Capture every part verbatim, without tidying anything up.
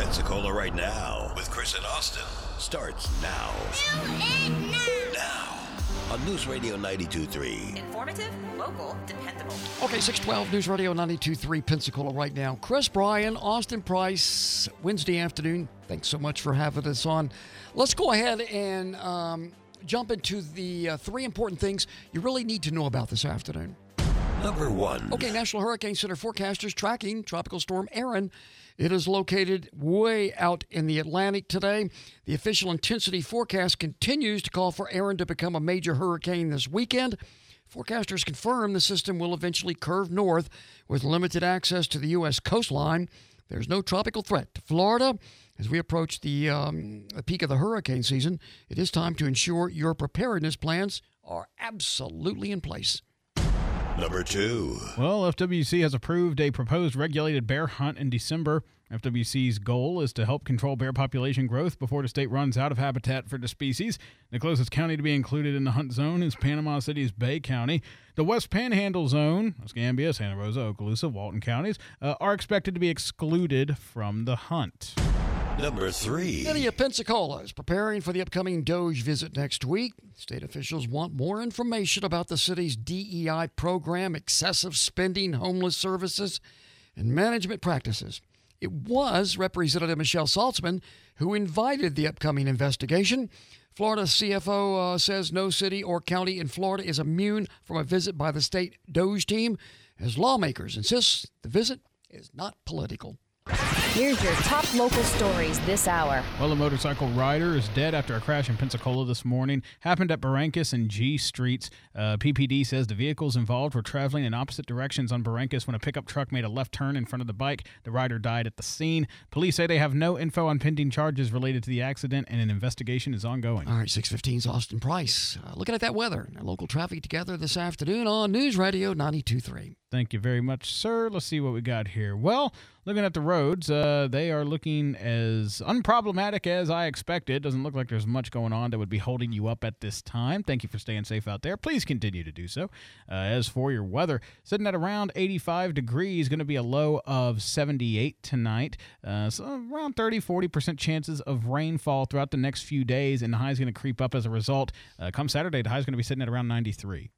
Pensacola right now with Chris and Austin starts now. Do it now. Now on News Radio ninety-two point three. Informative, local, dependable. Okay, six twelve News Radio ninety-two point three Pensacola right now. Chris Bryan, Austin Price, Wednesday afternoon. Thanks so much for having us on. Let's go ahead and um, jump into the uh, three important things you really need to know about this afternoon. Number one. Okay, National Hurricane Center forecasters tracking Tropical Storm Erin. It is located way out in the Atlantic today. The official intensity forecast continues to call for Erin to become a major hurricane this weekend. Forecasters confirm the system will eventually curve north with limited access to the U S coastline. There's no tropical threat to Florida. As we approach the, um, the peak of the hurricane season, it is time to ensure your preparedness plans are absolutely in place. Number two. Well, F W C has approved a proposed regulated bear hunt in December. F W C's goal is to help control bear population growth before the state runs out of habitat for the species. The closest county to be included in the hunt zone is Panama City's Bay County. The West Panhandle Zone, Escambia, Santa Rosa, Okaloosa, Walton counties, uh, are expected to be excluded from the hunt. Number three. City of Pensacola is preparing for the upcoming Doge visit next week. State officials want more information about the city's D E I program, excessive spending, homeless services, and management practices. It was Representative Michelle Saltzman who invited the upcoming investigation. Florida C F O uh, says no city or county in Florida is immune from a visit by the state Doge team, as lawmakers insist the visit is not political. Here's your top local stories this hour. Well, a motorcycle rider is dead after a crash in Pensacola this morning. Happened at Barrancas and G Streets. Uh, P P D says the vehicles involved were traveling in opposite directions on Barrancas when a pickup truck made a left turn in front of the bike. The rider died at the scene. Police say they have no info on pending charges related to the accident, and an investigation is ongoing. All right, six fifteen's Austin Price. Uh, looking at that weather and local traffic together this afternoon on News Radio ninety-two point three. Thank you very much, sir. Let's see what we got here. Well, looking at the roads, uh, they are looking as unproblematic as I expected. Doesn't look like there's much going on that would be holding you up at this time. Thank you for staying safe out there. Please continue to do so. Uh, as for your weather, sitting at around eighty-five degrees, going to be a low of seventy-eight tonight. Uh, so around thirty, forty percent chances of rainfall throughout the next few days, and the high is going to creep up as a result. Uh, come Saturday, the high is going to be sitting at around ninety-three.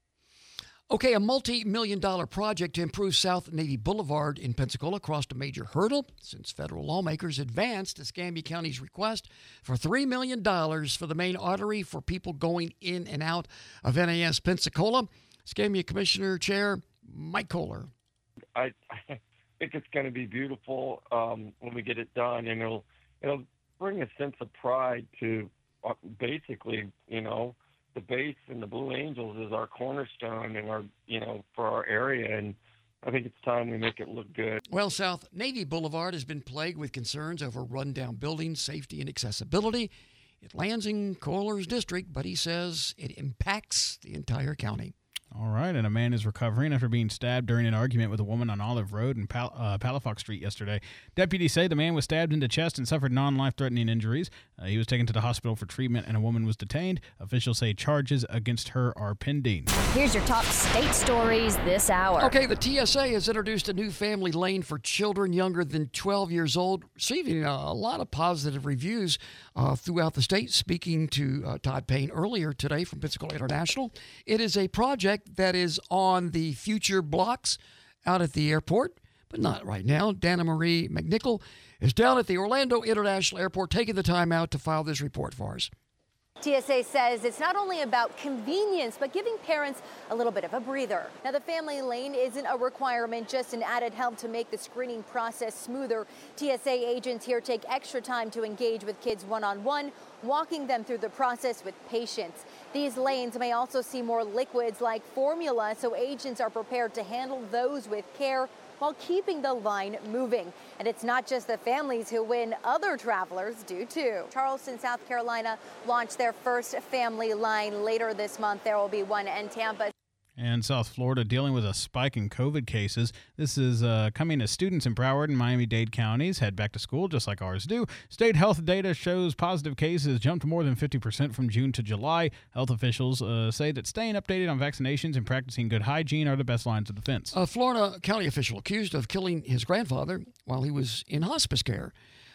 Okay, a multi-million dollar project to improve South Navy Boulevard in Pensacola crossed a major hurdle since federal lawmakers advanced Escambia County's request for three million dollars for the main artery for people going in and out of N A S Pensacola. Escambia Commissioner Chair Mike Kohler. I, I think it's going to be beautiful um, when we get it done, and it'll, it'll bring a sense of pride to uh, basically, you know, the base and the Blue Angels is our cornerstone and our, you know, for our area. And I think it's time we make it look good. Well, South Navy Boulevard has been plagued with concerns over rundown buildings, safety, and accessibility. It lands in Kohler's district, but he says it impacts the entire county. All right, and a man is recovering after being stabbed during an argument with a woman on Olive Road and Pal- uh, Palafox Street yesterday. Deputies say the man was stabbed in the chest and suffered non-life-threatening injuries. Uh, he was taken to the hospital for treatment, and a woman was detained. Officials say charges against her are pending. Here's your top state stories this hour. Okay, the T S A has introduced a new family lane for children younger than twelve years old, receiving a lot of positive reviews uh, throughout the state. Speaking to uh, Todd Payne earlier today from Pensacola International, it is a project that is on the future blocks out at the airport, but not right now. Dana Marie McNichol is down at the Orlando International Airport taking the time out to file this report for us. T S A says it's not only about convenience, but giving parents a little bit of a breather. Now, the family lane isn't a requirement, just an added help to make the screening process smoother. T S A agents here take extra time to engage with kids one-on-one, walking them through the process with patience. These lanes may also see more liquids like formula, so agents are prepared to handle those with care while keeping the line moving. And it's not just the families who win, other travelers do too. Charleston, South Carolina launched their first family line later this month. There will be one in Tampa. And South Florida dealing with a spike in COVID cases. This is uh, coming as students in Broward and Miami-Dade counties head back to school just like ours do. State health data shows positive cases jumped more than fifty percent from June to July. Health officials uh, say that staying updated on vaccinations and practicing good hygiene are the best lines of defense. A Florida county official accused of killing his grandfather while he was in hospice care.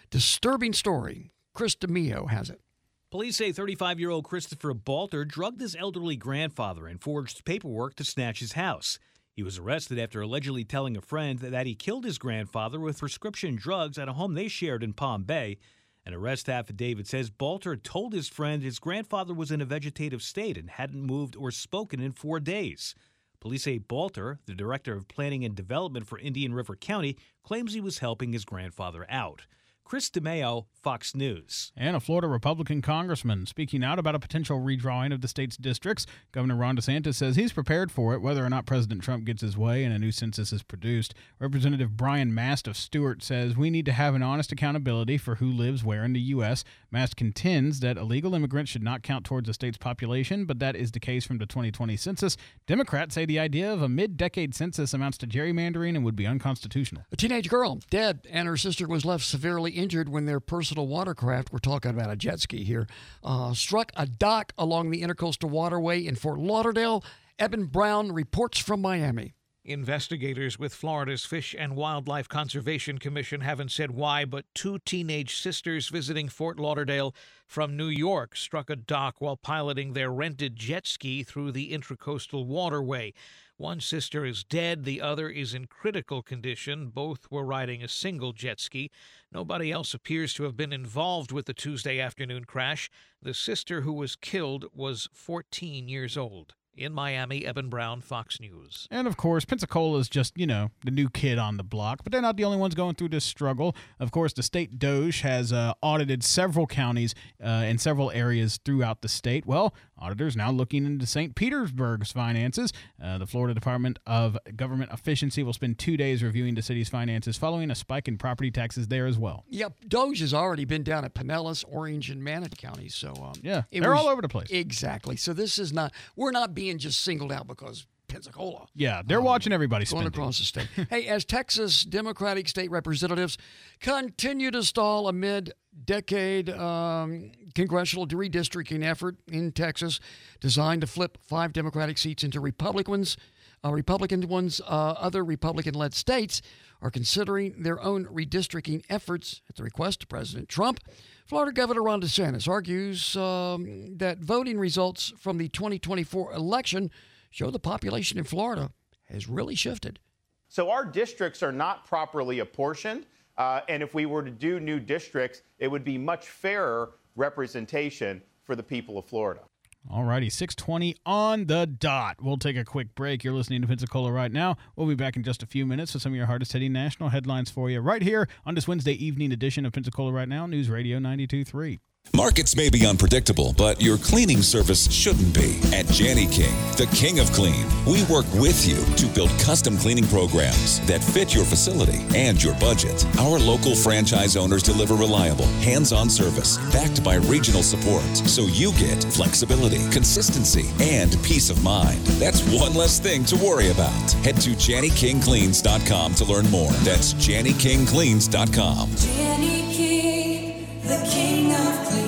Disturbing story. Chris DeMeo has it. Police say thirty-five-year-old Christopher Balter drugged his elderly grandfather and forged paperwork to snatch his house. He was arrested after allegedly telling a friend that he killed his grandfather with prescription drugs at a home they shared in Palm Bay. An arrest affidavit says Balter told his friend his grandfather was in a vegetative state and hadn't moved or spoken in four days. Police say Balter, the director of planning and development for Indian River County, claims he was helping his grandfather out. Chris DeMeo, Fox News. And a Florida Republican congressman speaking out about a potential redrawing of the state's districts. Governor Ron DeSantis says he's prepared for it, whether or not President Trump gets his way and a new census is produced. Representative Brian Mast of Stewart says we need to have an honest accountability for who lives where in the U S. Mast contends that illegal immigrants should not count towards the state's population, but that is the case from the twenty twenty census. Democrats say the idea of a mid-decade census amounts to gerrymandering and would be unconstitutional. A teenage girl dead, and her sister was left severely injured when their personal watercraft, we're talking about a jet ski here, uh, struck a dock along the Intercoastal Waterway in Fort Lauderdale. Eben Brown reports from Miami. Investigators with Florida's Fish and Wildlife Conservation Commission haven't said why, but two teenage sisters visiting Fort Lauderdale from New York struck a dock while piloting their rented jet ski through the Intracoastal Waterway. One sister is dead, the other is in critical condition. Both were riding a single jet ski. Nobody else appears to have been involved with the Tuesday afternoon crash. The sister who was killed was fourteen years old. In Miami, Eben Brown, Fox News. And, of course, Pensacola is just, you know, the new kid on the block. But they're not the only ones going through this struggle. Of course, the state Doge has uh, audited several counties uh, in several areas throughout the state. Well, auditors now looking into Saint Petersburg's finances. Uh, the Florida Department of Government Efficiency will spend two days reviewing the city's finances following a spike in property taxes there as well. Yep, Doge has already been down at Pinellas, Orange, and Manatee counties. So um, yeah, they're was, all over the place. Exactly. So this is not, we're not being just singled out because Pensacola. Yeah, they're um, watching everybody spending. Going across the state. Hey, as Texas Democratic state representatives continue to stall amid decade um, congressional redistricting effort in Texas designed to flip five Democratic seats into Republicans, uh, Republican ones, uh, other Republican-led states are considering their own redistricting efforts at the request of President Trump. Florida Governor Ron DeSantis argues um, that voting results from the twenty twenty-four election show the population in Florida has really shifted. So our districts are not properly apportioned, uh, and if we were to do new districts, it would be much fairer representation for the people of Florida. All righty, six twenty on the dot. We'll take a quick break. You're listening to Pensacola Right Now. We'll be back in just a few minutes with some of your hardest-hitting national headlines for you right here on this Wednesday evening edition of Pensacola Right Now, News Radio ninety-two point three. Markets may be unpredictable, but your cleaning service shouldn't be. At Jani King, the king of clean, we work with you to build custom cleaning programs that fit your facility and your budget. Our local franchise owners deliver reliable, hands-on service backed by regional support, so you get flexibility, consistency, and peace of mind. That's one less thing to worry about. Head to Jani King Cleans dot com to learn more. That's Jani King Cleans dot com. Jani King, the king of clean.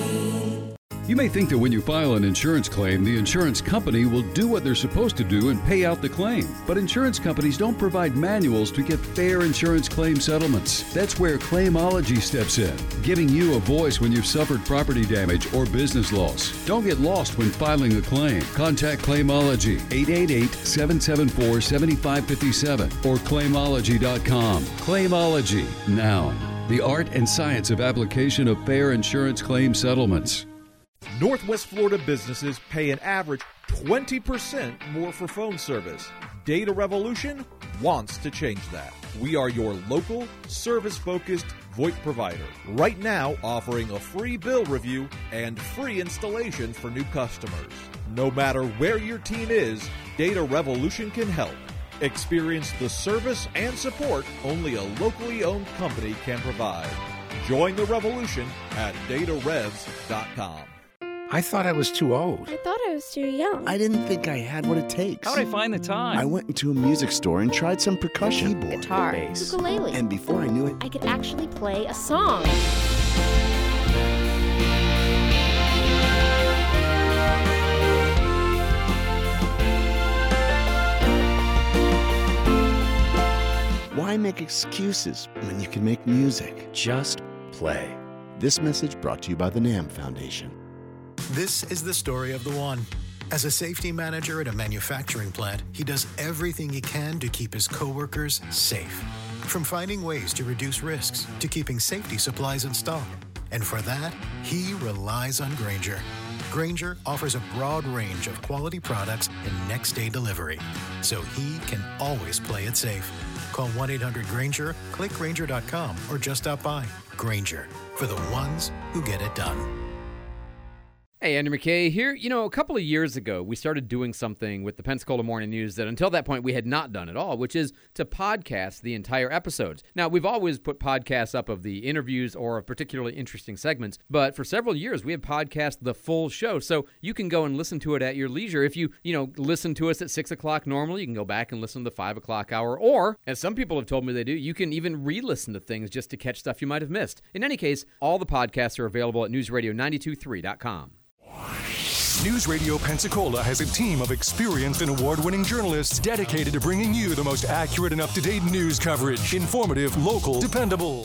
You may think that when you file an insurance claim, the insurance company will do what they're supposed to do and pay out the claim. But insurance companies don't provide manuals to get fair insurance claim settlements. That's where Claimology steps in, giving you a voice when you've suffered property damage or business loss. Don't get lost when filing a claim. Contact Claimology, eight eight eight, seven seven four, seven five five seven or claimology dot com. Claimology, now. The art and science of application of fair insurance claim settlements. Northwest Florida businesses pay an average twenty percent more for phone service. Data Revolution wants to change that. We are your local, service-focused VoIP provider. Right now, offering a free bill review and free installation for new customers. No matter where your team is, Data Revolution can help. Experience the service and support only a locally owned company can provide. Join the revolution at data revs dot com. I thought I was too old. I thought I was too young. I didn't think I had what it takes. How'd I find the time? I went into a music store and tried some percussion. Keyboard, guitar, bass. ukulele. And before I knew it, I could actually play a song. why make excuses when you can make music? Just play. This message brought to you by the NAM Foundation. This is the story of the one. As a safety manager at a manufacturing plant, he does everything he can to keep his coworkers safe. From finding ways to reduce risks to keeping safety supplies in stock. And for that, he relies on Grainger. Grainger offers a broad range of quality products and next-day delivery, so he can always play it safe. Call one eight hundred Grainger, click Grainger dot com, or just stop by. Grainger, for the ones who get it done. Hey, Andrew McKay here. You know, a couple of years ago, we started doing something with the Pensacola Morning News that until that point we had not done at all, which is to podcast the entire episodes. Now, we've always put podcasts up of the interviews or of particularly interesting segments, but for several years we have podcast the full show, so you can go and listen to it at your leisure. If you, you know, listen to us at six o'clock normally, you can go back and listen to the five o'clock hour, or, as some people have told me they do, you can even re-listen to things just to catch stuff you might have missed. In any case, all the podcasts are available at news radio nine two three dot com. News Radio Pensacola has a team of experienced and award-winning journalists dedicated to bringing you the most accurate and up-to-date news coverage. Informative, local, dependable.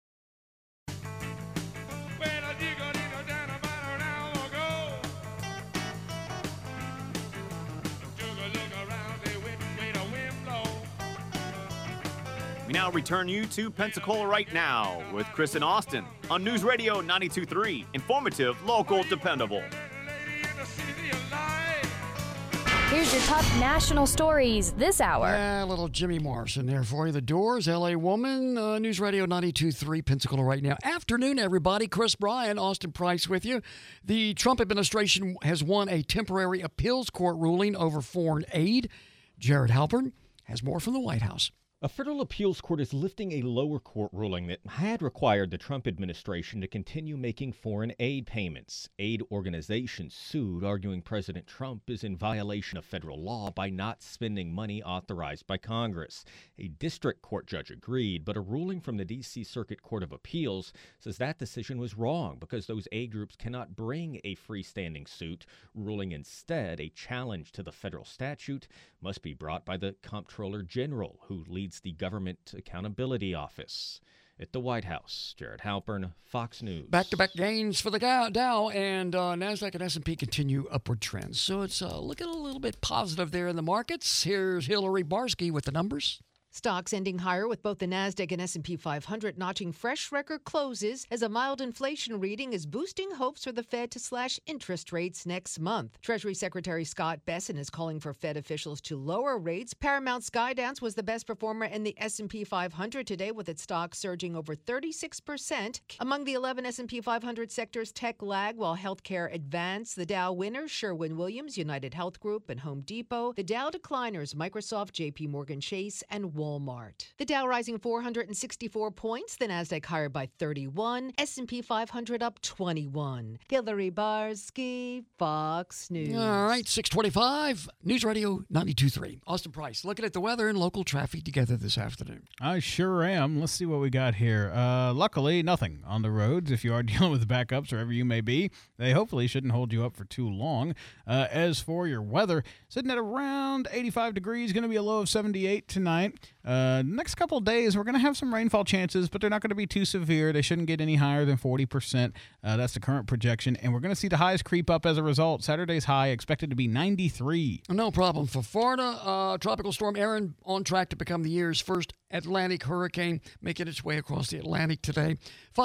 We now return you to Pensacola Right Now with Chris and Austin on News Radio ninety-two point three. Informative, local, dependable. Here's your top national stories this hour. Yeah, a little Jimmy Morrison there for you. The Doors, L A Woman, uh, News Radio ninety-two point three, Pensacola Right Now. Afternoon, everybody. Chris Bryan, Austin Price with you. The Trump administration has won a temporary appeals court ruling over foreign aid. Jared Halpern has more from the White House. A federal appeals court is lifting a lower court ruling that had required the Trump administration to continue making foreign aid payments. Aid organizations sued, arguing President Trump is in violation of federal law by not spending money authorized by Congress. A district court judge agreed, but a ruling from the D C Circuit Court of Appeals says that decision was wrong because those aid groups cannot bring a freestanding suit, ruling instead a challenge to the federal statute must be brought by the Comptroller General, who leads the Government Accountability Office. At the White House, Jared Halpern, Fox News. Back-to-back gains for the Dow, and uh, NASDAQ and S and P continue upward trends. So it's uh, looking a little bit positive there in the markets. Here's Hillary Barsky with the numbers. Stocks ending higher with both the NASDAQ and S and P five hundred notching fresh record closes as a mild inflation reading is boosting hopes for the Fed to slash interest rates next month. Treasury Secretary Scott Bessent is calling for Fed officials to lower rates. Paramount Skydance was the best performer in the S and P five hundred today with its stock surging over thirty-six percent. Among the eleven S and P five hundred sectors, tech lagged while healthcare advanced. The Dow winners, Sherwin-Williams, United Health Group, and Home Depot. The Dow decliners, Microsoft, J P Morgan Chase, and Walmart. The Dow rising four hundred sixty-four points, the NASDAQ higher by thirty-one, S and P five hundred up twenty-one. Hillary Barsky, Fox News. All right, six twenty-five, News Radio ninety-two point three. Austin Price, looking at the weather and local traffic together this afternoon. I sure am. Let's see what we got here. Uh, luckily, nothing on the roads. If you are dealing with backups, wherever you may be, they hopefully shouldn't hold you up for too long. Uh, as for your weather, sitting at around eighty-five degrees, going to be a low of seventy-eight tonight. Uh, next couple of days, we're going to have some rainfall chances, but they're not going to be too severe. They shouldn't get any higher than forty percent. Uh, that's the current projection, and we're going to see the highs creep up as a result. Saturday's high expected to be ninety-three. No problem. For Florida, uh, Tropical Storm Erin on track to become the year's first Atlantic hurricane, making its way across the Atlantic today.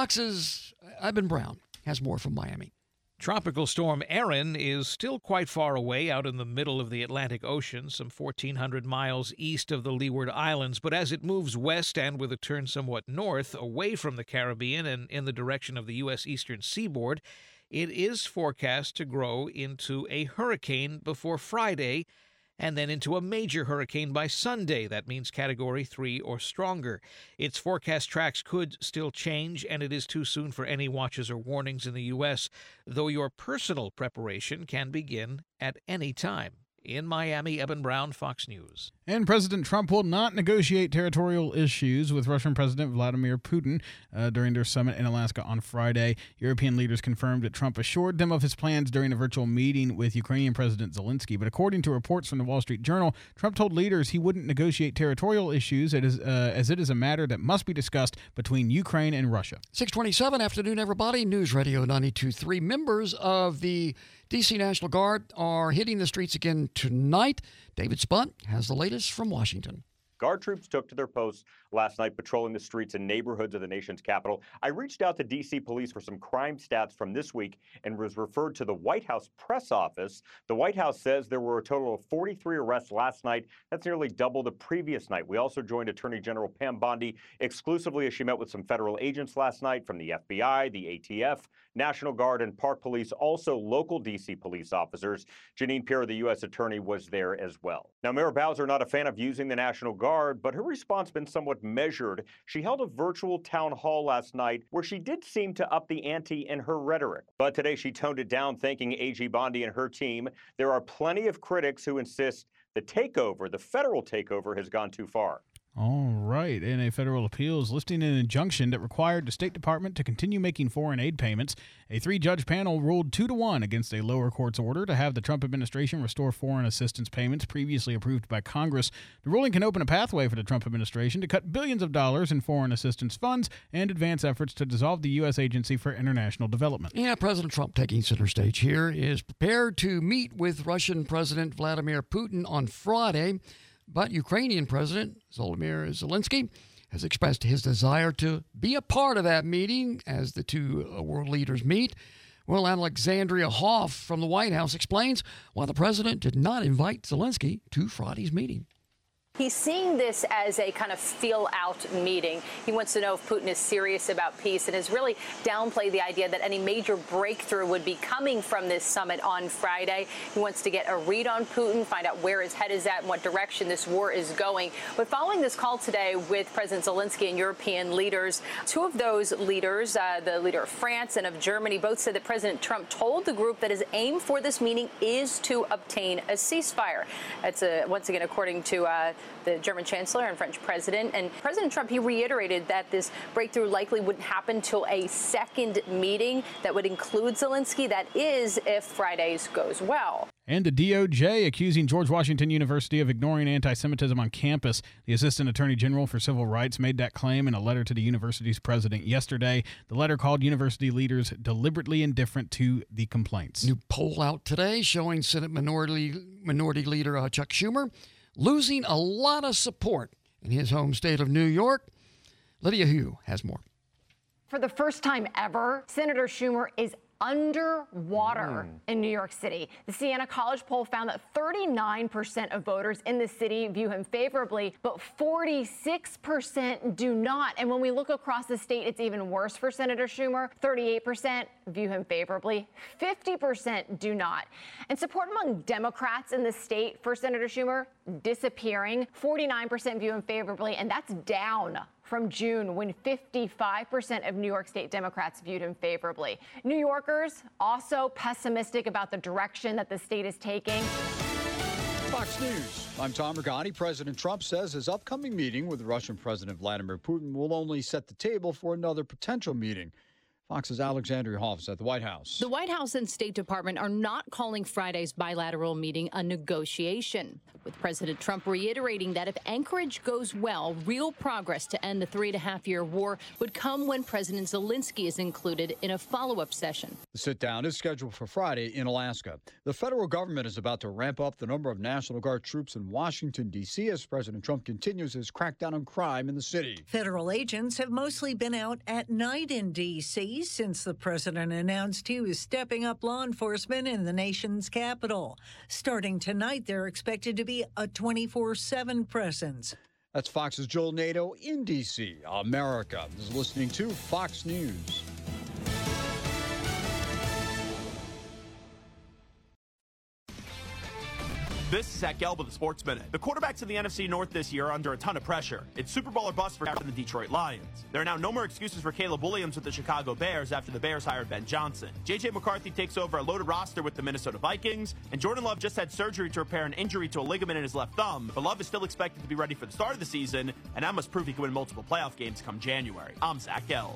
Fox's Ivan Brown has more from Miami. Tropical Storm Erin is still quite far away out in the middle of the Atlantic Ocean, some fourteen hundred miles east of the Leeward Islands. But as it moves west and with a turn somewhat north, away from the Caribbean and in the direction of the U S eastern seaboard, it is forecast to grow into a hurricane before Friday and then into a major hurricane by Sunday. That means Category three or stronger. Its forecast tracks could still change, and it is too soon for any watches or warnings in the U S, though your personal preparation can begin at any time. In Miami, Eben Brown, Fox News. And President Trump will not negotiate territorial issues with Russian President Vladimir Putin uh, during their summit in Alaska on Friday. European leaders confirmed that Trump assured them of his plans during a virtual meeting with Ukrainian President Zelensky. But according to reports from the Wall Street Journal, Trump told leaders he wouldn't negotiate territorial issues it is, uh, as it is a matter that must be discussed between Ukraine and Russia. six twenty-seven afternoon, everybody. News Radio ninety-two point three. Members of the D C National Guard are hitting the streets again tonight. David Spunt has the latest from Washington. Guard troops took to their posts last night patrolling the streets and neighborhoods of the nation's capital. I reached out to D C police for some crime stats from this week and was referred to the White House press office. The White House says there were a total of forty-three arrests last night. That's nearly double the previous night. We also joined Attorney General Pam Bondi exclusively as she met with some federal agents last night from the F B I, the A T F, National Guard, and Park Police, also local D C police officers. Janine Pirro, the U S attorney, was there as well. Now, Mayor Bowser not a fan of using the National Guard, but her response has been somewhat measured. She held a virtual town hall last night where she did seem to up the ante in her rhetoric. But today she toned it down, thanking A G Bondi and her team. There are plenty of critics who insist the takeover, the federal takeover, has gone too far. All right. In a federal appeal is lifting an injunction that required the State Department to continue making foreign aid payments. A three-judge panel ruled two to one against a lower court's order to have the Trump administration restore foreign assistance payments previously approved by Congress. The ruling can open a pathway for the Trump administration to cut billions of dollars in foreign assistance funds and advance efforts to dissolve the U S Agency for International Development. Yeah, President Trump, taking center stage here, is prepared to meet with Russian President Vladimir Putin on Friday. But Ukrainian President Volodymyr Zelensky has expressed his desire to be a part of that meeting as the two world leaders meet. Well, Alexandria Hoff from the White House explains why the president did not invite Zelensky to Friday's meeting. He's seeing this as a kind of feel-out meeting. He wants to know if Putin is serious about peace and has really downplayed the idea that any major breakthrough would be coming from this summit on Friday. He wants to get a read on Putin, find out where his head is at and what direction this war is going. But following this call today with President Zelensky and European leaders, two of those leaders, uh, the leader of France and of Germany, both said that President Trump told the group that his aim for this meeting is to obtain a ceasefire. That's a, once again, according to uh, the German chancellor and French president. And President Trump, he reiterated that this breakthrough likely wouldn't happen till a second meeting that would include Zelensky. That is, if Friday's goes well. And the D O J accusing George Washington University of ignoring anti-Semitism on campus. The Assistant Attorney General for Civil Rights made that claim in a letter to the university's president yesterday. The letter called university leaders deliberately indifferent to the complaints. New poll out today showing Senate Minority, Minority Leader uh, Chuck Schumer losing a lot of support in his home state of New York. Lydia Hu has more. For the first time ever, Senator Schumer is underwater mm. in New York City. The Siena College poll found that thirty-nine percent of voters in the city view him favorably, but forty-six percent do not. And when we look across the state, it's even worse for Senator Schumer. thirty-eight percent view him favorably, fifty percent do not. And support among Democrats in the state for Senator Schumer disappearing. forty-nine percent view him favorably, and that's down from June, when fifty-five percent of New York State Democrats viewed him favorably. New Yorkers also pessimistic about the direction that the state is taking. Fox News. I'm Tom Regani. President Trump says his upcoming meeting with Russian President Vladimir Putin will only set the table for another potential meeting. Fox's Alexandria Hoff at the White House. The White House and State Department are not calling Friday's bilateral meeting a negotiation, with President Trump reiterating that if Anchorage goes well, real progress to end the three and a half year war would come when President Zelensky is included in a follow-up session. The sit-down is scheduled for Friday in Alaska. The federal government is about to ramp up the number of National Guard troops in Washington, D C as President Trump continues his crackdown on crime in the city. Federal agents have mostly been out at night in D C since the president announced he was stepping up law enforcement in the nation's capital. Starting tonight, they're expected to be a twenty-four seven presence. That's Fox's Joel Nato in D C. America is listening to Fox News. This is Zach Gelb with the Sports Minute. The quarterbacks in the N F C North this year are under a ton of pressure. It's Super Bowl or bust for the Detroit Lions. There are now no more excuses for Caleb Williams with the Chicago Bears after the Bears hired Ben Johnson. J J McCarthy takes over a loaded roster with the Minnesota Vikings, and Jordan Love just had surgery to repair an injury to a ligament in his left thumb, but Love is still expected to be ready for the start of the season, and that must prove he can win multiple playoff games come January. I'm Zach Gelb.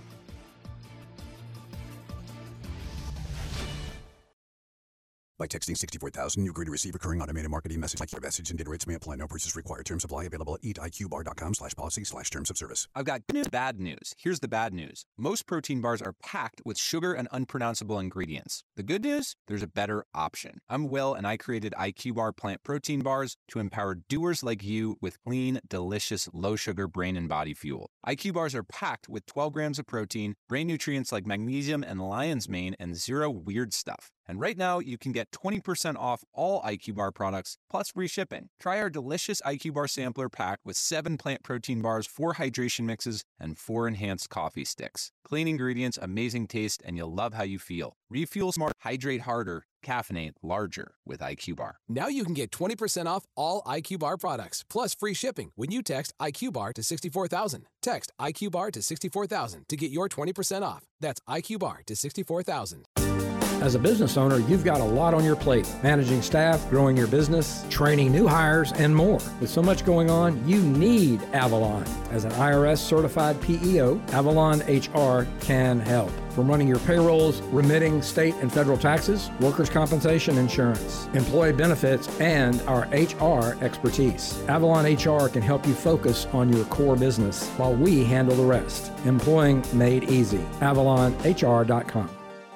By texting sixty-four thousand, you agree to receive recurring automated marketing message like your message and data rates may apply. No purchase required. Terms apply. Available at eat I Q bar dot com slash policy slash terms of service. I've got good news, bad news. Here's the bad news. Most protein bars are packed with sugar and unpronounceable ingredients. The good news? There's a better option. I'm Will, and I created I Q Bar plant protein bars to empower doers like you with clean, delicious, low-sugar brain and body fuel. I Q Bars are packed with twelve grams of protein, brain nutrients like magnesium and lion's mane, and zero weird stuff. And right now, you can get twenty percent off all I Q Bar products, plus free shipping. Try our delicious I Q Bar sampler pack with seven plant protein bars, four hydration mixes, and four enhanced coffee sticks. Clean ingredients, amazing taste, and you'll love how you feel. Refuel smart, hydrate harder, caffeinate larger with I Q Bar. Now you can get twenty percent off all I Q Bar products, plus free shipping when you text I Q Bar to sixty-four thousand. Text I Q Bar to sixty-four thousand to get your twenty percent off. That's I Q Bar to sixty-four thousand. As a business owner, you've got a lot on your plate. Managing staff, growing your business, training new hires, and more. With so much going on, you need Avalon. As an I R S-certified P E O, Avalon H R can help. From running your payrolls, remitting state and federal taxes, workers' compensation insurance, employee benefits, and our H R expertise. Avalon H R can help you focus on your core business while we handle the rest. Employing made easy. Avalon H R dot com.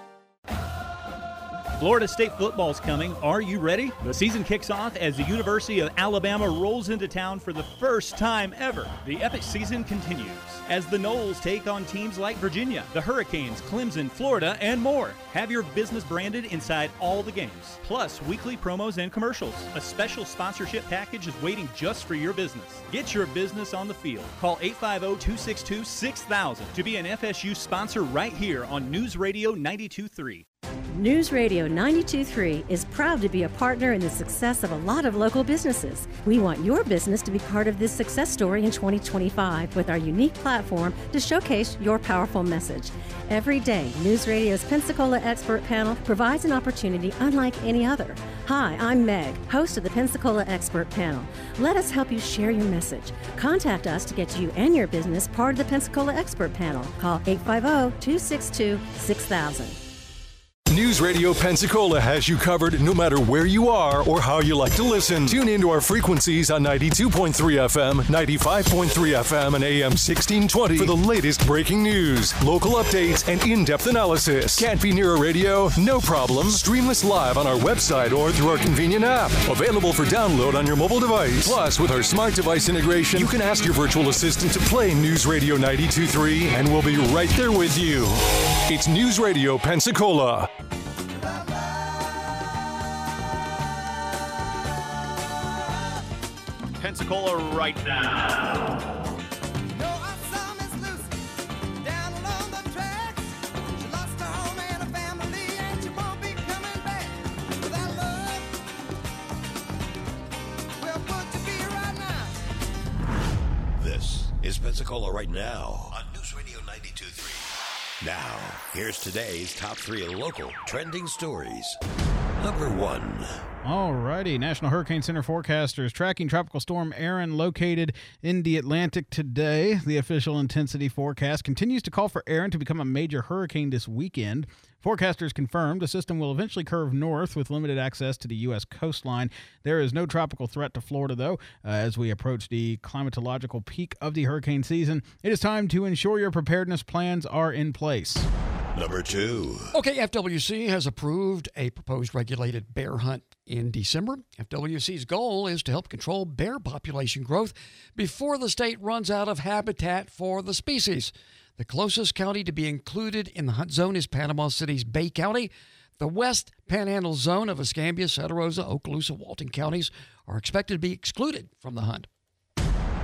Florida State football's coming. Are you ready? The season kicks off as the University of Alabama rolls into town for the first time ever. The epic season continues as the Noles take on teams like Virginia, the Hurricanes, Clemson, Florida, and more. Have your business branded inside all the games, plus weekly promos and commercials. A special sponsorship package is waiting just for your business. Get your business on the field. Call eight five zero, two six two, six thousand to be an F S U sponsor right here on News Radio ninety-two point three. News Radio ninety-two point three is proud to be a partner in the success of a lot of local businesses. We want your business to be part of this success story in twenty twenty-five with our unique platform to showcase your powerful message. Every day, News Radio's Pensacola Expert Panel provides an opportunity unlike any other. Hi, I'm Meg, host of the Pensacola Expert Panel. Let us help you share your message. Contact us to get you and your business part of the Pensacola Expert Panel. Call eight five zero, two six two, six thousand. News Radio Pensacola has you covered no matter where you are or how you like to listen. Tune into our frequencies on ninety-two point three F M, ninety-five point three F M, and A M sixteen twenty for the latest breaking news, local updates, and in-depth analysis. Can't be near a radio? No problem. Stream us live on our website or through our convenient app. Available for download on your mobile device. Plus, with our smart device integration, you can ask your virtual assistant to play News Radio ninety-two point three, and we'll be right there with you. It's News Radio Pensacola. Pensacola right now. This is Pensacola right now on News Radio ninety-two point three. Now, here's today's top three local trending stories. Number one. Alrighty, National Hurricane Center forecasters tracking Tropical Storm Erin located in the Atlantic today. The official intensity forecast continues to call for Erin to become a major hurricane this weekend. Forecasters confirmed the system will eventually curve north with limited access to the U S coastline. There is no tropical threat to Florida, though. Uh, as we approach the climatological peak of the hurricane season, it is time to ensure your preparedness plans are in place. Number two. Okay, F W C has approved a proposed regulated bear hunt in December. F W C's goal is to help control bear population growth before the state runs out of habitat for the species. The closest county to be included in the hunt zone is Panama City's Bay County. The West Panhandle zone of Escambia, Santa Rosa, Okaloosa, Walton counties are expected to be excluded from the hunt.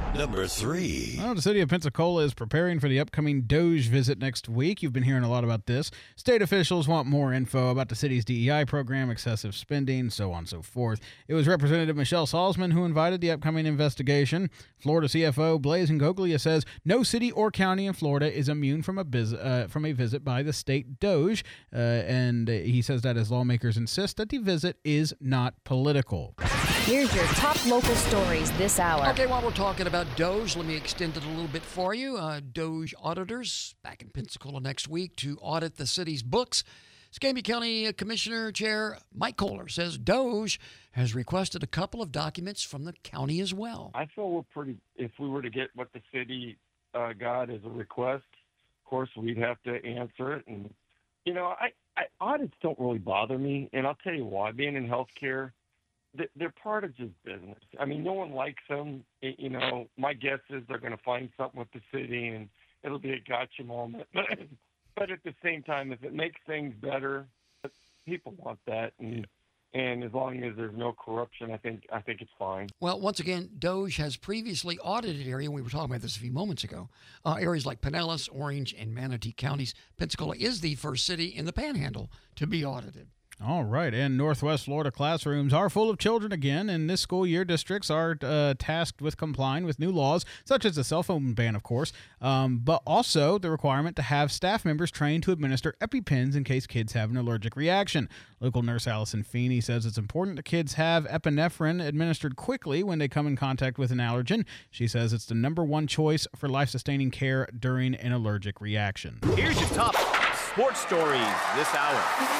Number three. Well, the city of Pensacola is preparing for the upcoming Doge visit next week. You've been hearing a lot about this. State officials want more info about the city's D E I program, excessive spending, so on and so forth. It was Representative Michelle Salzman who invited the upcoming investigation. Florida C F O Blaise Ngoglia says no city or county in Florida is immune from a, biz- uh, from a visit by the state Doge, uh, and he says that as lawmakers insist that the visit is not political. Here's your top local stories this hour. Okay, while we're talking about Doge, let me extend it a little bit for you. Uh, Doge auditors back in Pensacola next week to audit the city's books. Escambia County Commissioner Chair Mike Kohler says Doge has requested a couple of documents from the county as well. I feel we're pretty, if we were to get what the city uh, got as a request, of course, we'd have to answer it. And, you know, I, I audits don't really bother me, and I'll tell you why. Being in healthcare, they're part of just business. I mean, no one likes them. It, you know, my guess is they're going to find something with the city, and it'll be a gotcha moment. But, but at the same time, if it makes things better, people want that. And and as long as there's no corruption, I think I think it's fine. Well, once again, Doge has previously audited area. We were talking about this a few moments ago. Uh, areas like Pinellas, Orange, and Manatee counties. Pensacola is the first city in the Panhandle to be audited. All right, and Northwest Florida classrooms are full of children again, and this school year districts are uh, tasked with complying with new laws, such as the cell phone ban, of course, um, but also the requirement to have staff members trained to administer EpiPens in case kids have an allergic reaction. Local nurse Allison Feeney says it's important that kids have epinephrine administered quickly when they come in contact with an allergen. She says it's the number one choice for life-sustaining care during an allergic reaction. Here's your top sports stories this hour.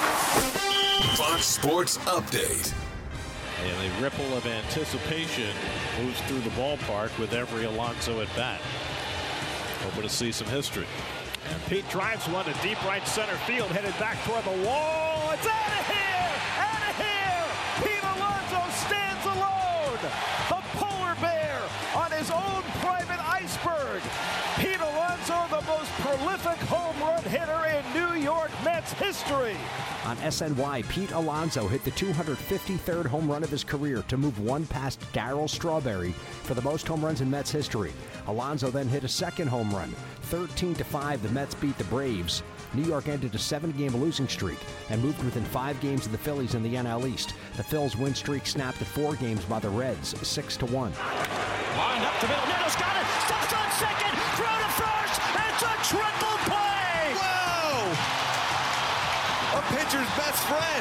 Fox Sports Update. And a ripple of anticipation moves through the ballpark with every Alonso at bat. Hoping to see some history. And Pete drives one to deep right center field, headed back toward the wall. It's out of here! Out of here! Pete Alonso stands alone! The polar bear on his own private iceberg. Pete Alonso, the most prolific home run hitter in New York Mets history. On S N Y, Pete Alonso hit the two hundred fifty-third home run of his career to move one past Darryl Strawberry for the most home runs in Mets history. Alonso then hit a second home run. thirteen to five, the Mets beat the Braves. New York ended a seven-game losing streak and moved within five games of the Phillies in the N L East. The Phils' win streak snapped at four games by the Reds, six to one. Lined up to middle, Neto's got it, stops on second, throw to first, it's a triple play! Whoa! A pitcher's best friend.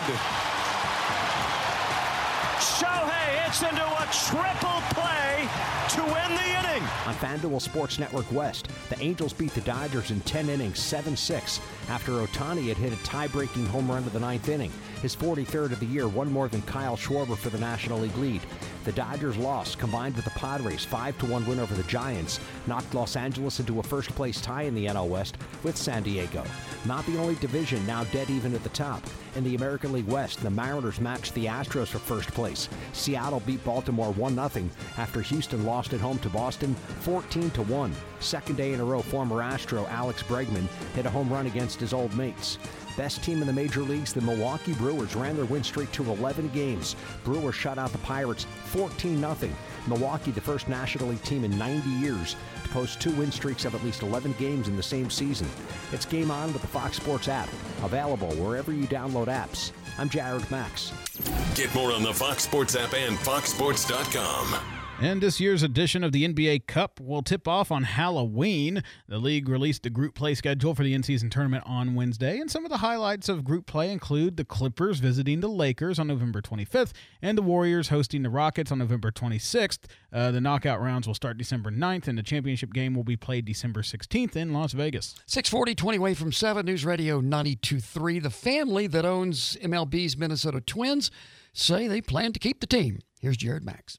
Shohei hits into a triple play to win the inning. On FanDuel Sports Network West, the Angels beat the Dodgers in ten innings, seven six, after Ohtani had hit a tie-breaking home run of the ninth inning. His forty-third of the year, one more than Kyle Schwarber for the National League lead. The Dodgers' loss, combined with the Padres' five to one win over the Giants, knocked Los Angeles into a first-place tie in the N L West with San Diego. Not the only division now dead even at the top. In the American League West, the Mariners matched the Astros for first place. Seattle beat Baltimore one nothing after Houston lost at home to Boston fourteen to one. Second day in a row, former Astro Alex Bregman hit a home run against his old mates. Best team in the major leagues, the Milwaukee Brewers, ran their win streak to eleven games. Brewers shut out the Pirates fourteen nothing. Milwaukee, the first National League team in ninety years to post two win streaks of at least eleven games in the same season. It's Game On with the Fox Sports app, available wherever you download apps. I'm Jared Max. Get more on the Fox Sports app and fox sports dot com. And this year's edition of the N B A Cup will tip off on Halloween. The league released the group play schedule for the in-season tournament on Wednesday, and some of the highlights of group play include the Clippers visiting the Lakers on November twenty-fifth and the Warriors hosting the Rockets on November twenty-sixth. Uh, the knockout rounds will start December ninth, and the championship game will be played December sixteenth in Las Vegas. six forty, twenty away from seven, News Radio ninety-two point three. The family that owns M L B's Minnesota Twins say they plan to keep the team. Here's Jared Max.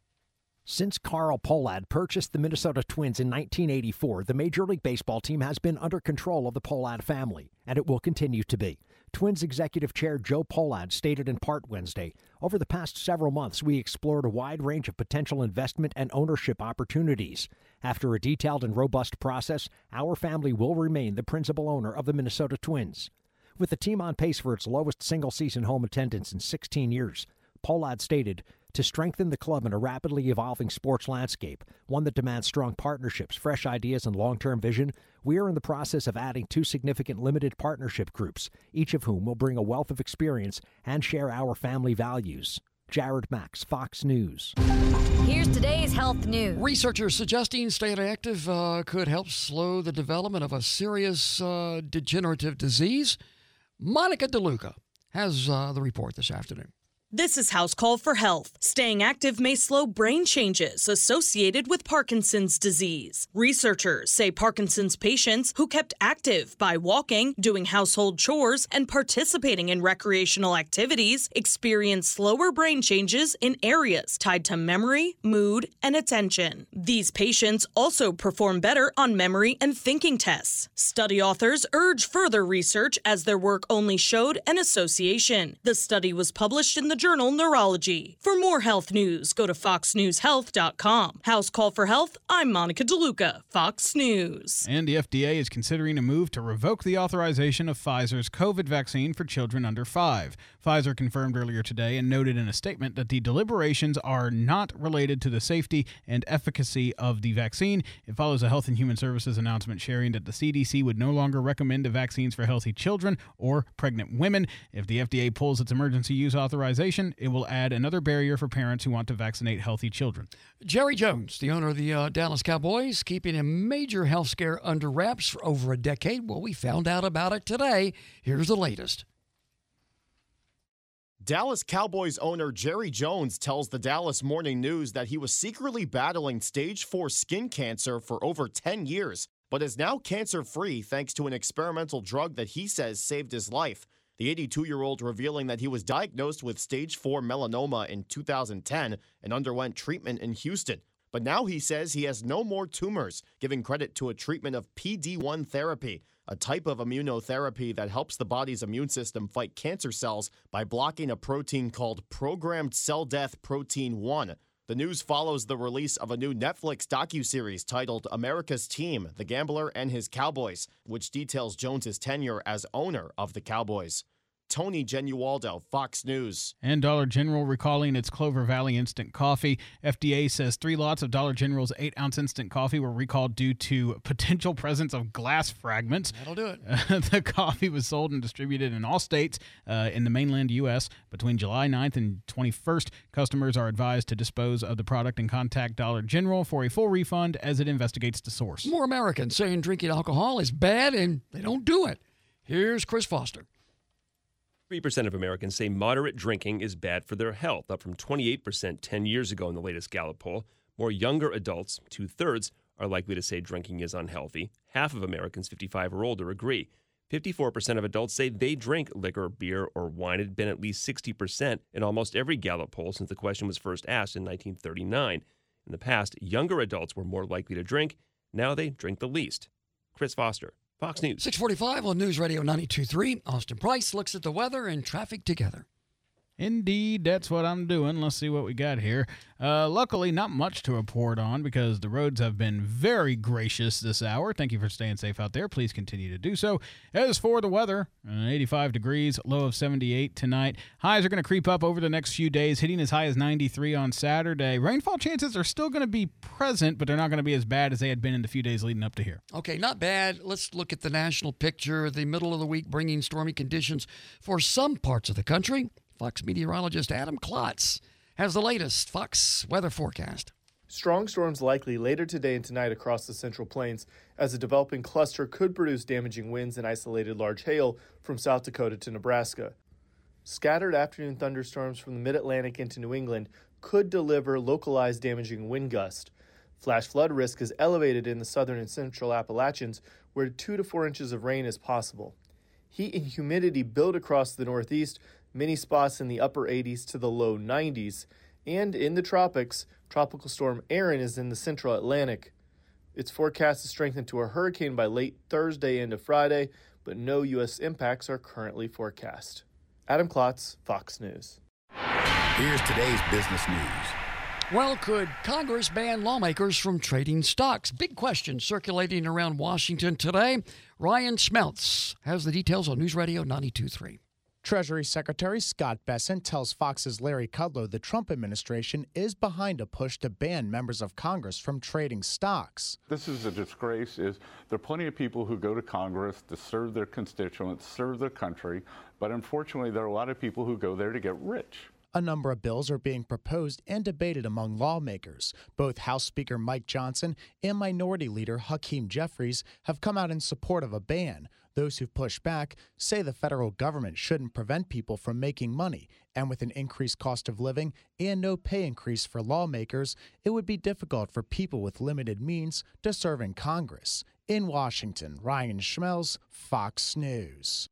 Since Carl Pohlad purchased the Minnesota Twins in nineteen eighty-four, the Major League Baseball team has been under control of the Pohlad family, and it will continue to be. Twins Executive Chair Joe Pohlad stated in part Wednesday, "Over the past several months, we explored a wide range of potential investment and ownership opportunities. After a detailed and robust process, our family will remain the principal owner of the Minnesota Twins." With the team on pace for its lowest single-season home attendance in sixteen years, Pohlad stated, to strengthen the club in a rapidly evolving sports landscape, one that demands strong partnerships, fresh ideas, and long-term vision. We are in the process of adding two significant limited partnership groups, each of whom will bring a wealth of experience and share our family values. Jared Max, Fox News. Here's today's health news. Researchers suggesting staying active uh, could help slow the development of a serious uh, degenerative disease. Monica DeLuca has uh, the report this afternoon. This is House Call for Health. Staying active may slow brain changes associated with Parkinson's disease. Researchers say Parkinson's patients who kept active by walking, doing household chores, and participating in recreational activities experience slower brain changes in areas tied to memory, mood, and attention. These patients also perform better on memory and thinking tests. Study authors urge further research as their work only showed an association. The study was published in the journal Neurology. For more health news, go to fox news health dot com. House Call for Health, I'm Monica DeLuca, Fox News. And the F D A is considering a move to revoke the authorization of Pfizer's COVID vaccine for children under five. Pfizer confirmed earlier today and noted in a statement that the deliberations are not related to the safety and efficacy of the vaccine. It follows a Health and Human Services announcement sharing that the C D C would no longer recommend the vaccines for healthy children or pregnant women. If the F D A pulls its emergency use authorization, it will add another barrier for parents who want to vaccinate healthy children. Jerry Jones, the owner of the uh, Dallas Cowboys, keeping a major health scare under wraps for over a decade. Well, we found out about it today. Here's the latest. Dallas Cowboys owner Jerry Jones tells the Dallas Morning News that he was secretly battling stage four skin cancer for over ten years, but is now cancer-free thanks to an experimental drug that he says saved his life. The eighty-two-year-old revealing that he was diagnosed with stage four melanoma in two thousand ten and underwent treatment in Houston. But now he says he has no more tumors, giving credit to a treatment of P D one therapy, a type of immunotherapy that helps the body's immune system fight cancer cells by blocking a protein called programmed cell death protein one. The news follows the release of a new Netflix docuseries titled America's Team, The Gambler and His Cowboys, which details Jones's tenure as owner of the Cowboys. Tony Genualdo, Fox News. And Dollar General recalling its Clover Valley instant coffee. F D A says three lots of Dollar General's eight-ounce instant coffee were recalled due to potential presence of glass fragments. That'll do it. Uh, the coffee was sold and distributed in all states uh, in the mainland U S between July ninth and twenty-first. Customers are advised to dispose of the product and contact Dollar General for a full refund as it investigates the source. More Americans saying drinking alcohol is bad and they don't do it. Here's Chris Foster. three percent of Americans say moderate drinking is bad for their health, up from twenty-eight percent ten years ago in the latest Gallup poll. More younger adults, two-thirds, are likely to say drinking is unhealthy. Half of Americans fifty-five or older agree. fifty-four percent of adults say they drink liquor, beer, or wine. It had been at least sixty percent in almost every Gallup poll since the question was first asked in nineteen thirty-nine. In the past, younger adults were more likely to drink. Now they drink the least. Chris Foster, Fox News. six forty-five on News Radio ninety-two point three. Austin Price looks at the weather and traffic together. Indeed, that's what I'm doing. Let's see what we got here. Uh, luckily, not much to report on because the roads have been very gracious this hour. Thank you for staying safe out there. Please continue to do so. As for the weather, uh, eighty-five degrees, low of seventy-eight tonight. Highs are going to creep up over the next few days, hitting as high as ninety-three on Saturday. Rainfall chances are still going to be present, but they're not going to be as bad as they had been in the few days leading up to here. Okay, not bad. Let's look at the national picture. The middle of the week bringing stormy conditions for some parts of the country. Fox meteorologist Adam Klotz has the latest Fox weather forecast. Strong storms likely later today and tonight across the Central Plains, as a developing cluster could produce damaging winds and isolated large hail from South Dakota to Nebraska. Scattered afternoon thunderstorms from the mid-Atlantic into New England could deliver localized damaging wind gusts. Flash flood risk is elevated in the southern and central Appalachians, where two to four inches of rain is possible. Heat and humidity build across the Northeast, many spots in the upper eighties to the low nineties, and in the tropics, Tropical Storm Erin is in the central Atlantic. Its forecast is strengthened to a hurricane by late Thursday into Friday, but no U S impacts are currently forecast. Adam Klotz, Fox News. Here's today's business news. Well, could Congress ban lawmakers from trading stocks? Big question circulating around Washington today. Ryan Schmeltz has the details on News Radio ninety-two point three. Treasury Secretary Scott Bessent tells Fox's Larry Kudlow the Trump administration is behind a push to ban members of Congress from trading stocks. This is a disgrace. Is there are plenty of people who go to Congress to serve their constituents, serve their country, but unfortunately there are a lot of people who go there to get rich. A number of bills are being proposed and debated among lawmakers. Both House Speaker Mike Johnson and Minority Leader Hakeem Jeffries have come out in support of a ban. Those who've pushed back say the federal government shouldn't prevent people from making money, and with an increased cost of living and no pay increase for lawmakers, it would be difficult for people with limited means to serve in Congress. In Washington, Ryan Schmelz, Fox News.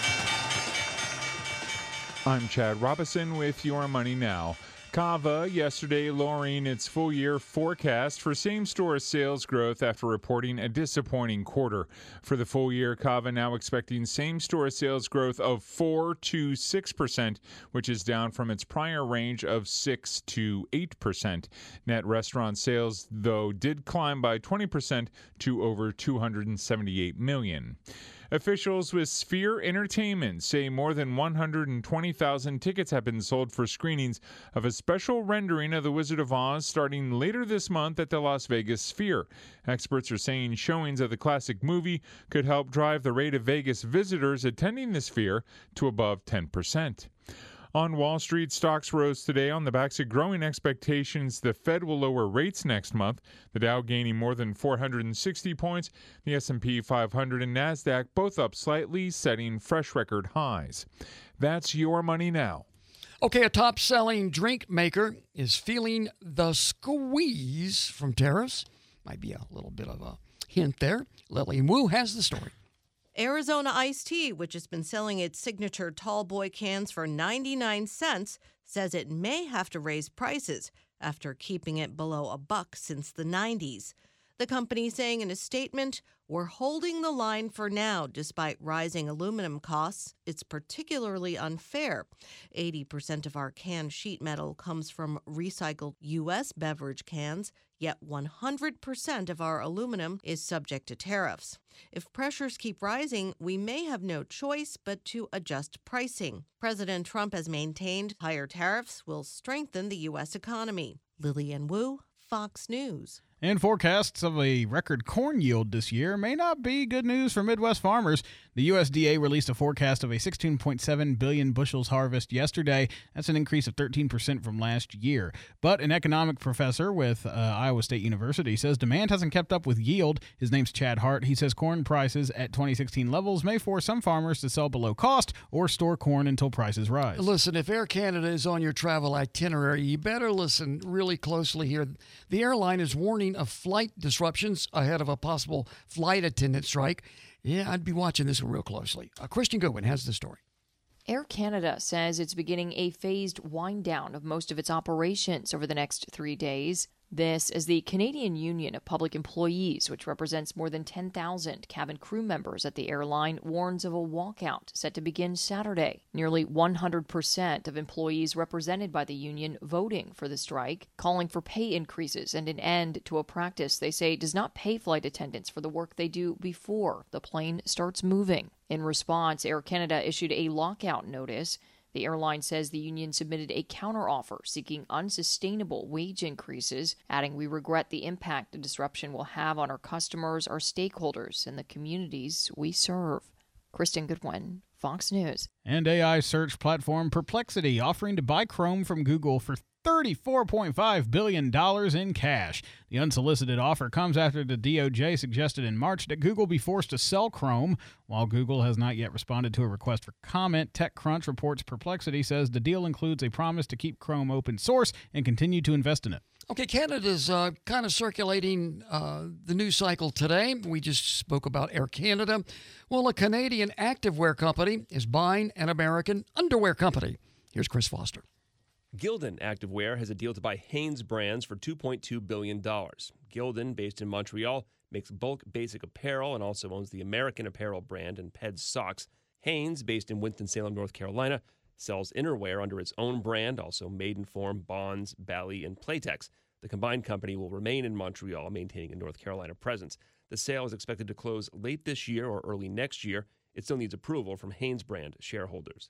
I'm Chad Robinson with Your Money Now. Cava yesterday lowering its full-year forecast for same-store sales growth after reporting a disappointing quarter. For the full year, Cava now expecting same-store sales growth of four to six percent, which is down from its prior range of six to eight percent. Net restaurant sales, though, did climb by twenty percent to over two hundred seventy-eight million dollars. Officials with Sphere Entertainment say more than one hundred twenty thousand tickets have been sold for screenings of a special rendering of The Wizard of Oz starting later this month at the Las Vegas Sphere. Experts are saying showings of the classic movie could help drive the rate of Vegas visitors attending the Sphere to above ten percent. On Wall Street, stocks rose today on the backs of growing expectations the Fed will lower rates next month. The Dow gaining more than four hundred sixty points, the S and P five hundred and NASDAQ both up slightly, setting fresh record highs. That's Your Money Now. Okay, a top-selling drink maker is feeling the squeeze from tariffs. Might be a little bit of a hint there. Lillian Wu has the story. Arizona Iced Tea, which has been selling its signature tall boy cans for ninety-nine cents, says it may have to raise prices after keeping it below a buck since the nineties. The company saying in a statement, "We're holding the line for now despite rising aluminum costs. It's particularly unfair. eighty percent of our canned sheet metal comes from recycled U S beverage cans, yet one hundred percent of our aluminum is subject to tariffs. If pressures keep rising, we may have no choice but to adjust pricing." President Trump has maintained higher tariffs will strengthen the U S economy. Lillian Wu, Fox News. And forecasts of a record corn yield this year may not be good news for Midwest farmers. The U S D A released a forecast of a sixteen point seven billion bushels harvest yesterday. That's an increase of thirteen percent from last year. But an economic professor with uh, Iowa State University says demand hasn't kept up with yield. His name's Chad Hart. He says corn prices at twenty sixteen levels may force some farmers to sell below cost or store corn until prices rise. Listen, if Air Canada is on your travel itinerary, you better listen really closely here. The airline is warning of flight disruptions ahead of a possible flight attendant strike. Yeah, I'd be watching this one real closely. Uh, Christian Goodwin has the story. Air Canada says it's beginning a phased wind down of most of its operations over the next three days. This as the Canadian Union of Public Employees, which represents more than ten thousand cabin crew members at the airline, warns of a walkout set to begin Saturday. Nearly one hundred percent of employees represented by the union voting for the strike, calling for pay increases and an end to a practice they say does not pay flight attendants for the work they do before the plane starts moving. In response, Air Canada issued a lockout notice. The airline says the union submitted a counteroffer seeking unsustainable wage increases, adding, "We regret the impact the disruption will have on our customers, our stakeholders, and the communities we serve." Kristen Goodwin, Fox News. And A I search platform Perplexity offering to buy Chrome from Google for thirty-four point five billion dollars in cash. The unsolicited offer comes after the D O J suggested in March that Google be forced to sell Chrome. While Google has not yet responded to a request for comment, TechCrunch reports Perplexity says the deal includes a promise to keep Chrome open source and continue to invest in it. Okay, Canada's uh, kind of circulating uh, the news cycle today. We just spoke about Air Canada. Well, a Canadian activewear company is buying an American underwear company. Here's Chris Foster. Gildan Activewear has a deal to buy Hanes brands for two point two billion dollars. Gildan, based in Montreal, makes bulk basic apparel and also owns the American Apparel brand and Peds socks. Hanes, based in Winston-Salem, North Carolina, sells innerwear under its own brand, also Maidenform, Bonds, Bally, and Playtex. The combined company will remain in Montreal, maintaining a North Carolina presence. The sale is expected to close late this year or early next year. It still needs approval from Hanes brand shareholders.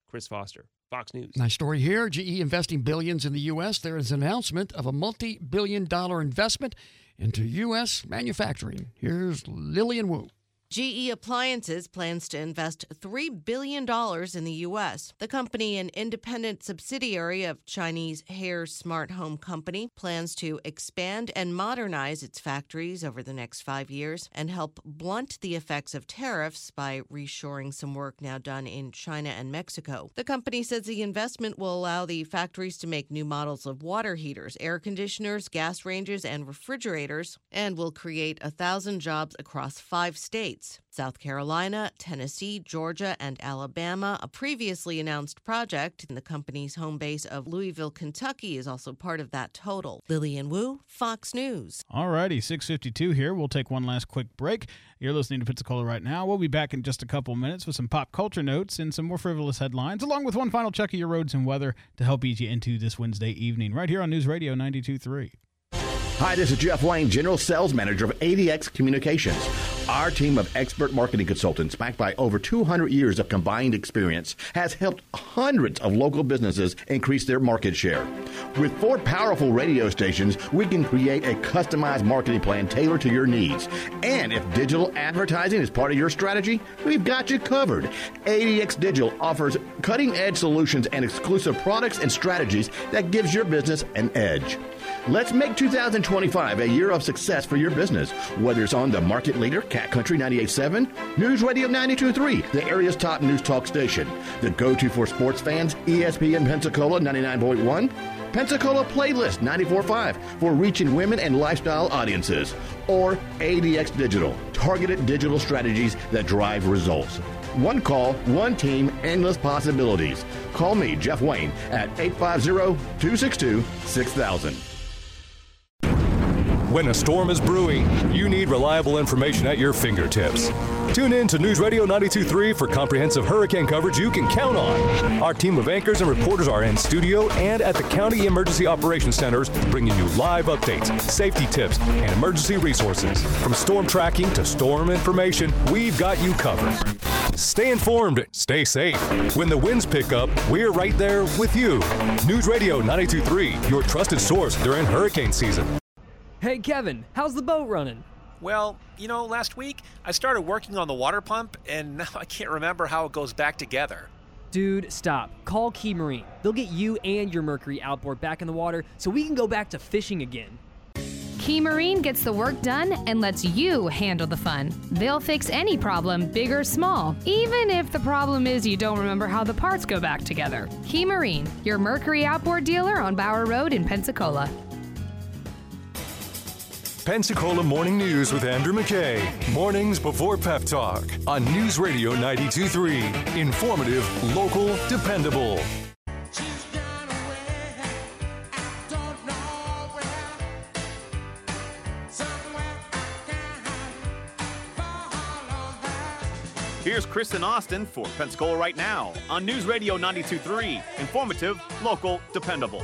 Chris Foster, Fox News. Nice story here. G E investing billions in the U S. There is an announcement of a multi-billion dollar investment into U S manufacturing. Here's Lillian Wu. G E Appliances plans to invest three billion dollars in the U S. The company, an independent subsidiary of Chinese Hair Smart Home Company, plans to expand and modernize its factories over the next five years and help blunt the effects of tariffs by reshoring some work now done in China and Mexico. The company says the investment will allow the factories to make new models of water heaters, air conditioners, gas ranges, and refrigerators, and will create a thousand jobs across five states. South Carolina, Tennessee, Georgia, and Alabama. A previously announced project in the company's home base of Louisville, Kentucky is also part of that total. Lillian Wu, Fox News. All righty, six fifty-two here. We'll take one last quick break. You're listening to Pensacola Right Now. We'll be back in just a couple minutes with some pop culture notes and some more frivolous headlines, along with one final check of your roads and weather to help ease you into this Wednesday evening, right here on News Radio ninety-two point three. Hi, this is Jeff Wayne, General Sales Manager of A D X Communications. Our team of expert marketing consultants, backed by over two hundred years of combined experience, has helped hundreds of local businesses increase their market share. With four powerful radio stations, we can create a customized marketing plan tailored to your needs. And if digital advertising is part of your strategy, we've got you covered. A D X Digital offers cutting-edge solutions and exclusive products and strategies that gives your business an edge. Let's make two thousand twenty-five a year of success for your business, whether it's on the market leader, Cat Country ninety-eight point seven, News Radio ninety-two point three, the area's top news talk station, the go-to for sports fans, E S P N Pensacola ninety-nine point one, Pensacola Playlist ninety-four point five for reaching women and lifestyle audiences, or A D X Digital, targeted digital strategies that drive results. One call, one team, endless possibilities. Call me, Jeff Wayne, at eight five zero, two six two, six thousand. When a storm is brewing, you need reliable information at your fingertips. Tune in to News Radio ninety-two point three for comprehensive hurricane coverage you can count on. Our team of anchors and reporters are in studio and at the County Emergency Operations Centers, bringing you live updates, safety tips, and emergency resources. From storm tracking to storm information, we've got you covered. Stay informed, stay safe. When the winds pick up, we're right there with you. News Radio ninety-two point three, your trusted source during hurricane season. Hey, Kevin, how's the boat running? Well, you know, last week I started working on the water pump, and now I can't remember how it goes back together. Dude, stop. Call Key Marine. They'll get you and your Mercury outboard back in the water so we can go back to fishing again. Key Marine gets the work done and lets you handle the fun. They'll fix any problem, big or small, even if the problem is you don't remember how the parts go back together. Key Marine, your Mercury outboard dealer on Bower Road in Pensacola. Pensacola Morning News with Andrew McKay. Mornings before Pep Talk on News Radio ninety-two point three. Informative, local, dependable. Here's Chris in Austin for Pensacola Right Now on News Radio ninety-two point three. Informative, local, dependable.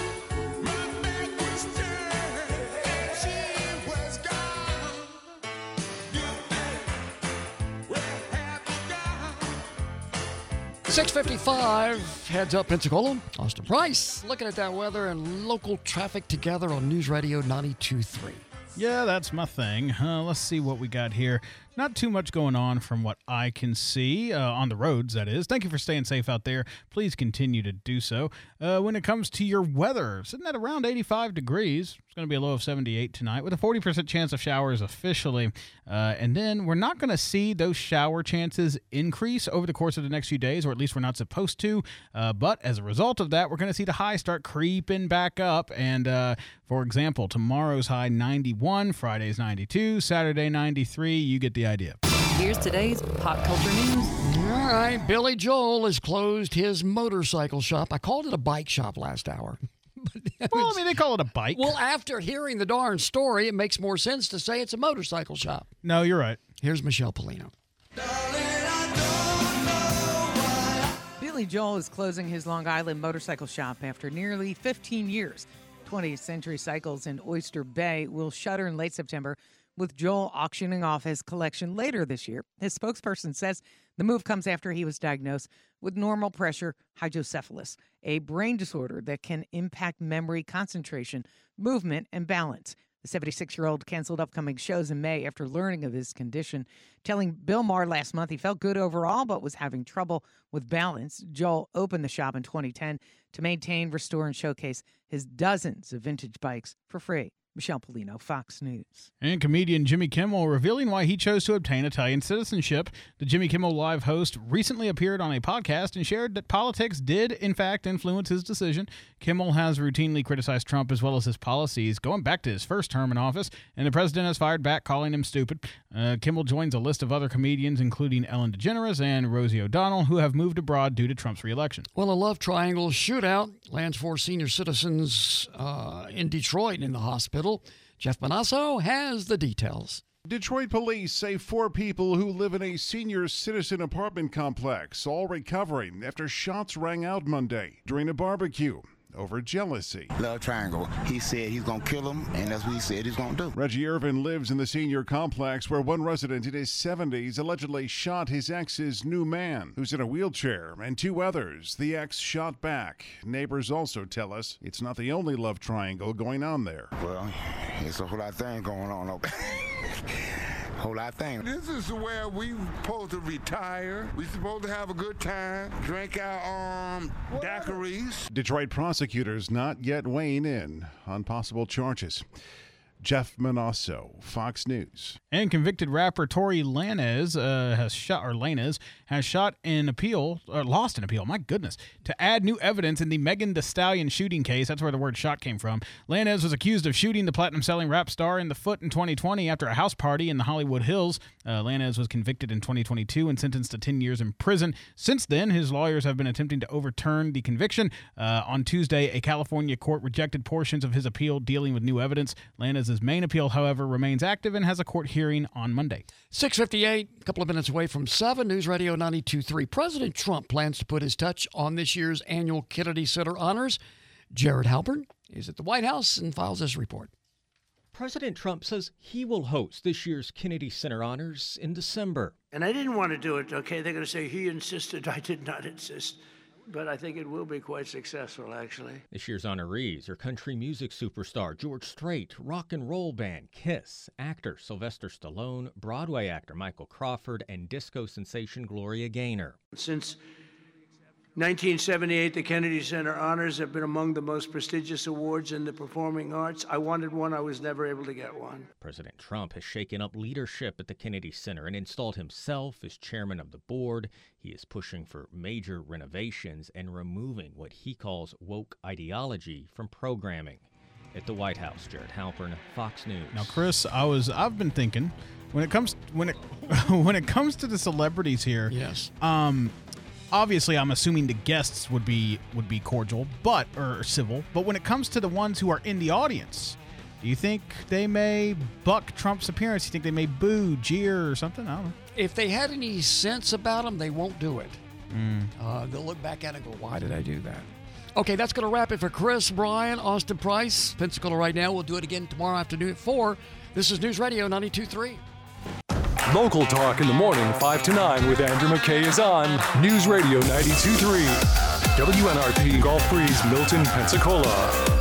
six fifty-five, heads up Pensacola. Austin Price looking at that weather and local traffic together on News Radio ninety-two point three. Yeah, that's my thing. Uh, let's see what we got here. Not too much going on from what I can see uh, on the roads, that is. Thank you for staying safe out there. Please continue to do so. Uh, when it comes to your weather, sitting at around eighty-five degrees. It's going to be a low of seventy-eight tonight with a forty percent chance of showers officially. Uh, and then we're not going to see those shower chances increase over the course of the next few days, or at least we're not supposed to. Uh, but as a result of that, we're going to see the high start creeping back up. And uh, for example, tomorrow's high ninety-one, Friday's ninety-two, Saturday ninety-three. You get the idea. Here's today's pop culture news. All right, Billy Joel has closed his motorcycle shop. I called it a bike shop last hour. Well, I mean, they call it a bike. Well, after hearing the darn story, it makes more sense to say it's a motorcycle shop. No, you're right. Here's Michelle Polino. Billy Joel is closing his Long Island motorcycle shop after nearly fifteen years. twentieth Century Cycles in Oyster Bay will shutter in late September, with Joel auctioning off his collection later this year. His spokesperson says The move comes after he was diagnosed with normal pressure hydrocephalus, a brain disorder that can impact memory, concentration, movement, and balance. The seventy-six-year-old canceled upcoming shows in May after learning of his condition, telling Bill Maher last month he felt good overall but was having trouble with balance. Joel opened the shop in twenty ten to maintain, restore, and showcase his dozens of vintage bikes for free. Michelle Polino, Fox News. And comedian Jimmy Kimmel revealing why he chose to obtain Italian citizenship. The Jimmy Kimmel Live host recently appeared on a podcast and shared that politics did, in fact, influence his decision. Kimmel has routinely criticized Trump as well as his policies going back to his first term in office, and the president has fired back, calling him stupid. Uh, Kimmel joins a list of other comedians, including Ellen DeGeneres and Rosie O'Donnell, who have moved abroad due to Trump's reelection. Well, a love triangle shootout lands four senior citizens uh, in Detroit in the hospital. Jeff Manasso has the details. Detroit police say four people who live in a senior citizen apartment complex, all recovering after shots rang out Monday during a barbecue over jealousy. Love triangle. He said he's going to kill him, and that's what he said he's going to do. Reggie Irvin lives in the senior complex where one resident in his seventies allegedly shot his ex's new man, who's in a wheelchair, and two others the ex shot back. Neighbors also tell us it's not the only love triangle going on there. Well, it's a whole lot of things going on over whole lot of things. This is where we supposed to retire. We supposed to have a good time, drink our um daiquiris. Detroit prosecutors not yet weighing in on possible charges. Jeff Manasso, Fox News. And convicted rapper Tory Lanez uh, has shot, or Lanez has shot an appeal, or lost an appeal, my goodness, to add new evidence in the Megan Thee Stallion shooting case. That's where the word shot came from. Lanez was accused of shooting the platinum-selling rap star in the foot in twenty twenty after a house party in the Hollywood Hills. Uh, Lanez was convicted in twenty twenty-two and sentenced to ten years in prison. Since then, his lawyers have been attempting to overturn the conviction. Uh, on Tuesday, a California court rejected portions of his appeal dealing with new evidence. Lanez's main appeal, however, remains active and has a court hearing on Monday. six fifty-eight, a couple of minutes away from seven, News Radio ninety-two point three. President Trump plans to put his touch on this year's annual Kennedy Center honors. Jared Halpern is at the White House and files this report. President Trump says he will host this year's Kennedy Center honors in December. And I didn't want to do it, okay? They're going to say he insisted. I did not insist. But I think it will be quite successful, actually. This year's honorees are country music superstar George Strait, rock and roll band Kiss, actor Sylvester Stallone, Broadway actor Michael Crawford, and disco sensation Gloria Gaynor. Since nineteen seventy-eight, the Kennedy Center Honors have been among the most prestigious awards in the performing arts. I wanted one. I was never able to get one. President Trump has shaken up leadership at the Kennedy Center and installed himself as chairman of the board. He is pushing for major renovations and removing what he calls woke ideology from programming. At the White House, Jared Halpern, Fox News. Now, Chris, I was I've been thinking when it comes when it when it comes to the celebrities here. Yes. Um. Obviously, I'm assuming the guests would be would be cordial, but or civil. But when it comes to the ones who are in the audience, do you think they may buck Trump's appearance? Do you think they may boo, jeer, or something? I don't know. If they had any sense about them, they won't do it. Mm. Uh, they'll look back at it and go, why did I do that? Okay, that's going to wrap it for Chris, Brian, Austin Price, Pensacola right now. We'll do it again tomorrow afternoon at four. This is News Radio ninety-two point three. Local talk in the morning, five to nine with Andrew McKay is on News Radio ninety-two point three. W N R P Gulf Breeze, Milton, Pensacola.